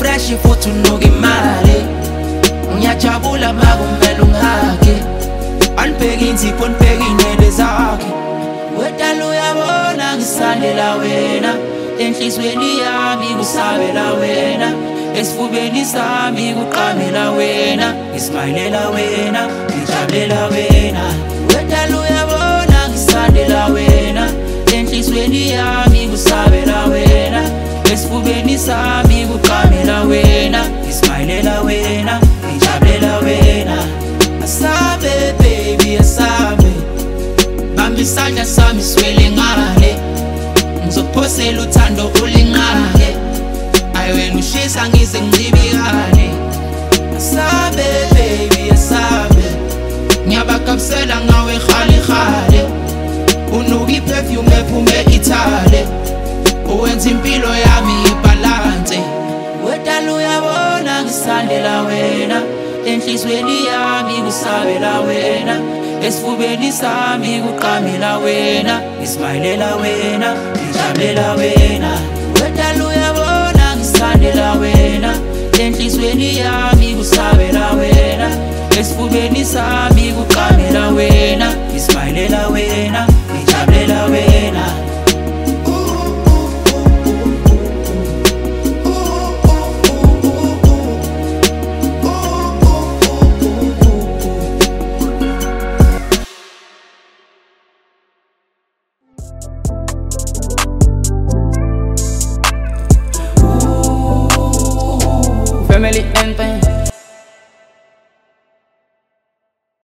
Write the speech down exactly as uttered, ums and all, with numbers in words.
fresh futhi unuka imali ngiyajabula makumele ungihage anibheke inzipho nibheke inede zakhe wedala uyabona ngisandela wena enhlizweni yami kusabela wena esifubeni sami kuqamela wena ngismayilela wena ngijabulela wena wedala uyabona ngisandela wena enhlizweni yami kusabela wena esifubeni sami kuqamela wena ngismayilela wena ngijabulela wena asabe baby asabe bamba isandla sami swele ngale ngizophosela uthando ulingale ayiwena ushisa ngize ngibikane asabe baby asabe ngiyabakabisela ngawe khali khale unuka iperfume ephume ithale uwenza impilo yami ibalance wedala uyabona ngisandela wena enhlizweni yami kusabela wena esifubeni sami kuqamela wena ngismayilela wena ngijabulela wena wedala uyabona ngisandela wena enhlizweni yami kusabela wena esifubeni sami